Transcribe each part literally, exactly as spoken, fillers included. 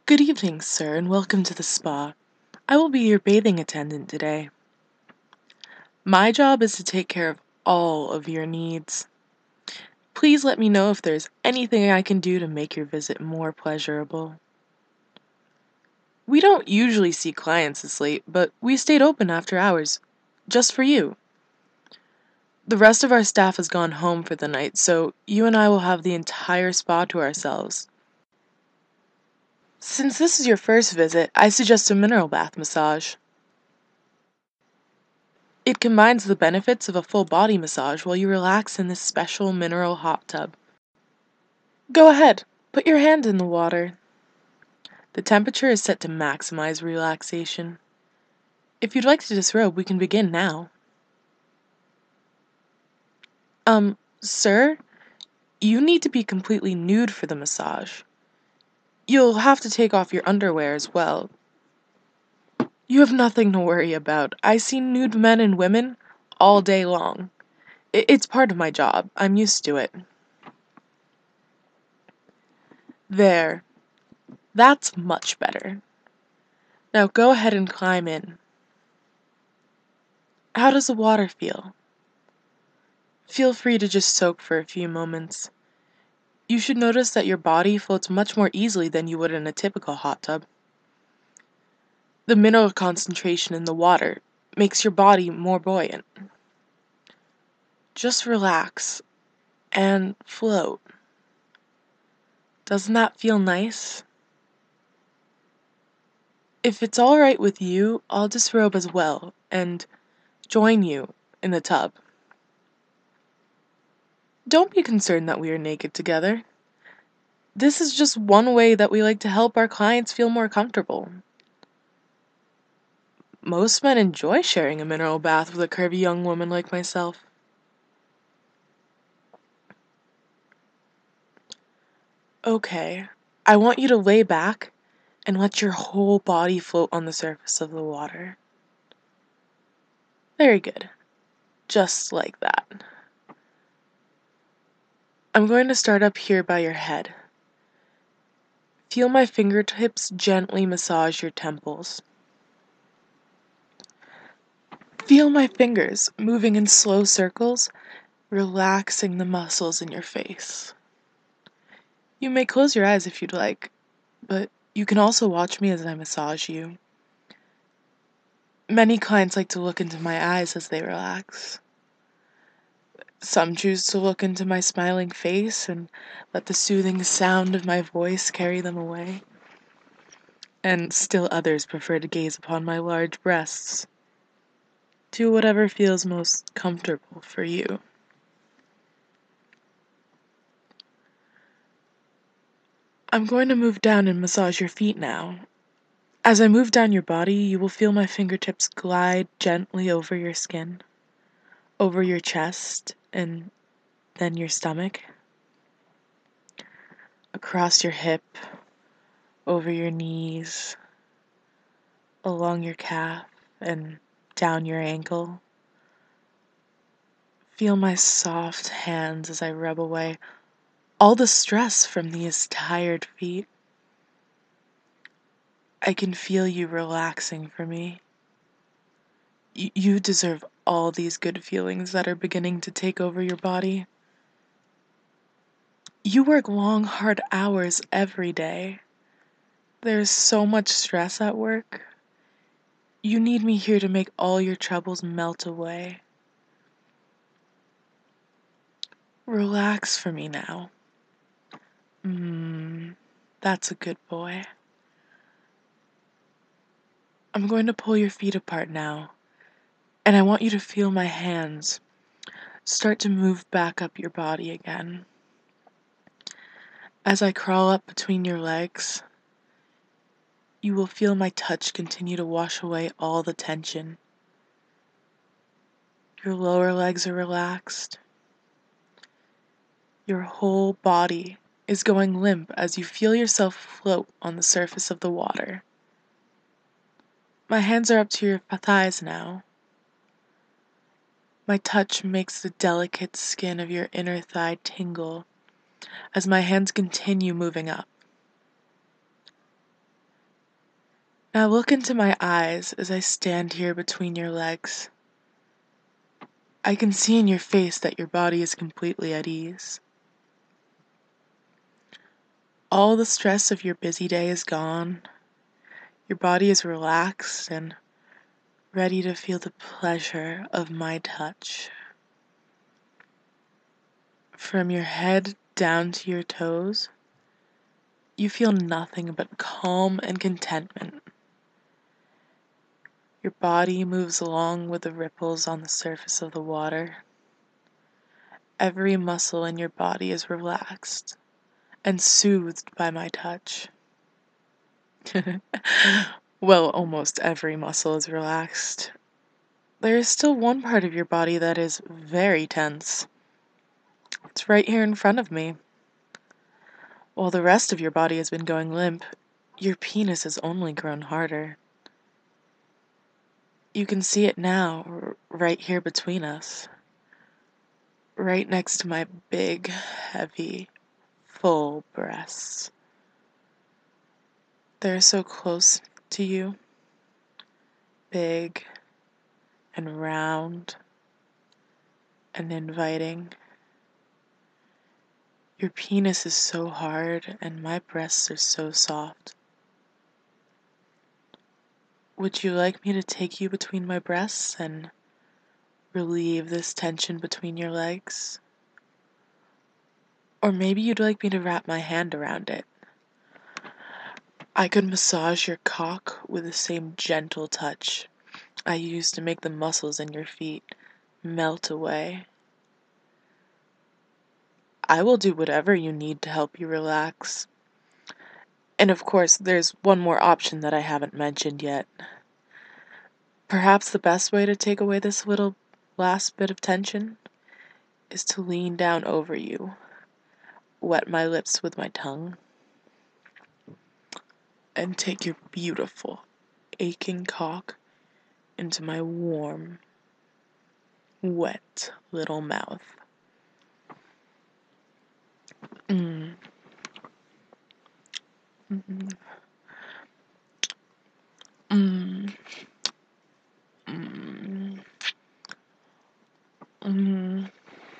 Good evening, sir, and welcome to the spa. I will be your bathing attendant today. My job is to take care of all of your needs. Please let me know if there's anything I can do to make your visit more pleasurable. We don't usually see clients this late, but we stayed open after hours, just for you. The rest of our staff has gone home for the night, so you and I will have the entire spa to ourselves. Since this is your first visit, I suggest a mineral bath massage. It combines the benefits of a full body massage while you relax in this special mineral hot tub. Go ahead, put your hand in the water. The temperature is set to maximize relaxation. If you'd like to disrobe, we can begin now. Um, sir, you need to be completely nude for the massage. You'll have to take off your underwear as well. You have nothing to worry about. I see nude men and women all day long. It's part of my job. I'm used to it. There. That's much better. Now go ahead and climb in. How does the water feel? Feel free to just soak for a few moments. You should notice that your body floats much more easily than you would in a typical hot tub. The mineral concentration in the water makes your body more buoyant. Just relax and float. Doesn't that feel nice? If it's alright with you, I'll disrobe as well and join you in the tub. Don't be concerned that we are naked together. This is just one way that we like to help our clients feel more comfortable. Most men enjoy sharing a mineral bath with a curvy young woman like myself. Okay, I want you to lay back and let your whole body float on the surface of the water. Very good. Just like that. I'm going to start up here by your head. Feel my fingertips gently massage your temples. Feel my fingers moving in slow circles, relaxing the muscles in your face. You may close your eyes if you'd like, but you can also watch me as I massage you. Many clients like to look into my eyes as they relax. Some choose to look into my smiling face and let the soothing sound of my voice carry them away. And still others prefer to gaze upon my large breasts. Do whatever feels most comfortable for you. I'm going to move down and massage your feet now. As I move down your body, you will feel my fingertips glide gently over your skin, over your chest, and then your stomach, across your hip, over your knees, along your calf, and down your ankle. Feel my soft hands as I rub away all the stress from these tired feet. I can feel you relaxing for me. Y- you deserve all these good feelings that are beginning to take over your body. You work long, hard hours every day. There's so much stress at work. You need me here to make all your troubles melt away. Relax for me now. Mmm, that's a good boy. I'm going to pull your feet apart now, and I want you to feel my hands start to move back up your body again. As I crawl up between your legs, you will feel my touch continue to wash away all the tension. Your lower legs are relaxed. Your whole body is going limp as you feel yourself float on the surface of the water. My hands are up to your thighs now. My touch makes the delicate skin of your inner thigh tingle as my hands continue moving up. Now look into my eyes as I stand here between your legs. I can see in your face that your body is completely at ease. All the stress of your busy day is gone. Your body is relaxed and ready to feel the pleasure of my touch. From your head down to your toes, you feel nothing but calm and contentment. Your body moves along with the ripples on the surface of the water. Every muscle in your body is relaxed and soothed by my touch. Well, almost every muscle is relaxed. There is still one part of your body that is very tense. It's right here in front of me. While the rest of your body has been going limp, your penis has only grown harder. You can see it now, r- right here between us. Right next to my big, heavy, full breasts. They're so close to you. Big and round and inviting. Your penis is so hard and my breasts are so soft. Would you like me to take you between my breasts and relieve this tension between your legs? Or maybe you'd like me to wrap my hand around it. I could massage your cock with the same gentle touch I use to make the muscles in your feet melt away. I will do whatever you need to help you relax. And of course, there's one more option that I haven't mentioned yet. Perhaps the best way to take away this little last bit of tension is to lean down over you, wet my lips with my tongue, and take your beautiful, aching cock into my warm, wet little mouth. Mm. Mm. Mm. Mm. Mm.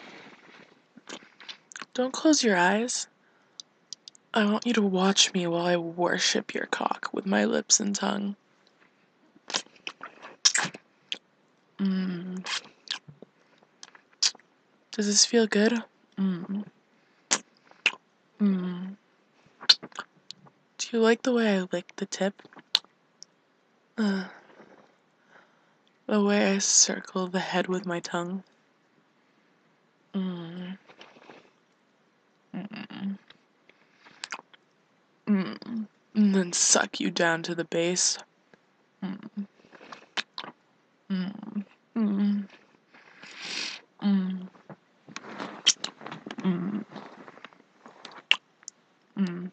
Don't close your eyes. I want you to watch me while I worship your cock with my lips and tongue. Mm. Does this feel good? Mm. Mm. Do you like the way I lick the tip? Uh, the way I circle the head with my tongue? Mm. Mm. Mm. And then suck you down to the base. Mm. Mm. Mm. Mm. Mm. Mm.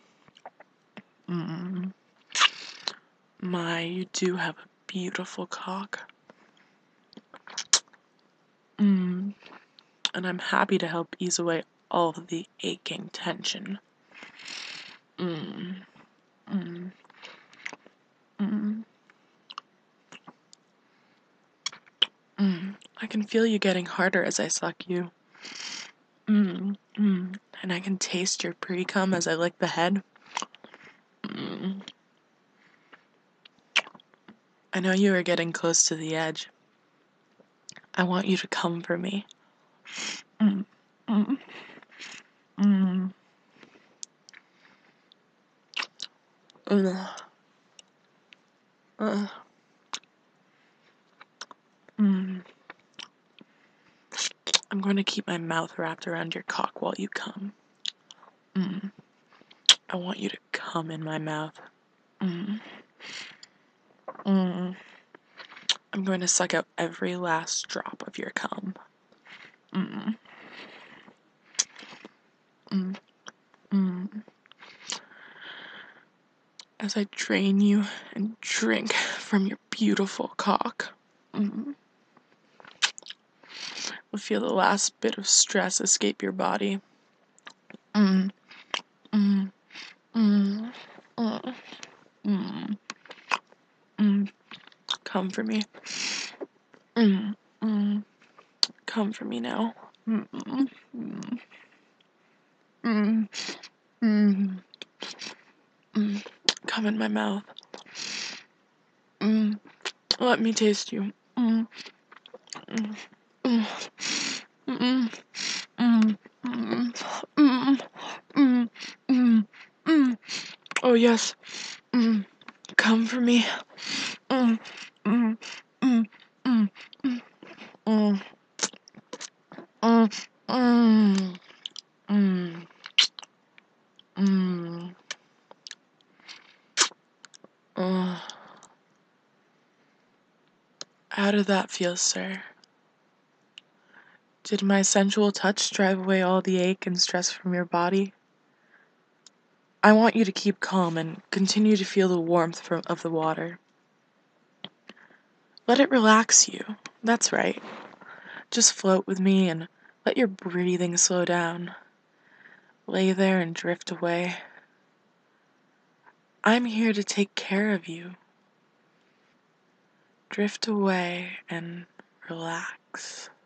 Mm. My, you do have a beautiful cock. Mm. And I'm happy to help ease away all of the aching tension. Mm. Mm. Mm. Mm. I can feel you getting harder as I suck you. Mm. Mm. And I can taste your pre-cum as I lick the head. Mm. I know you are getting close to the edge. I want you to come for me. Mm. Mm. Mm. Ugh. Ugh. Mm. I'm going to keep my mouth wrapped around your cock while you come. Mm. I want you to come in my mouth. Mm. Mm. I'm going to suck out every last drop of your cum. Mm. Mm. Mm. As I drain you and drink from your beautiful cock. Mm. You'll feel the last bit of stress escape your body. Mm. Mm. Mm. Mm. Mm. Come for me. Mm, mm. Come for me now. Mm, mm, mm. Mm, mm, mm. Come in my mouth. Mm. Let me taste you. Mm, mm, mm, mm, mm, mm, mm, mm, mm, mm. Oh yes. Mm. Come for me. Mm, mm, mm, mm, mm, mm, mm, mm, mm, mm. Uh, how did that feel, sir? Did my sensual touch drive away all the ache and stress from your body? I want you to keep calm and continue to feel the warmth from, of the water. Let it relax you. That's right. Just float with me and let your breathing slow down. Lay there and drift away. I'm here to take care of you. Drift away and relax.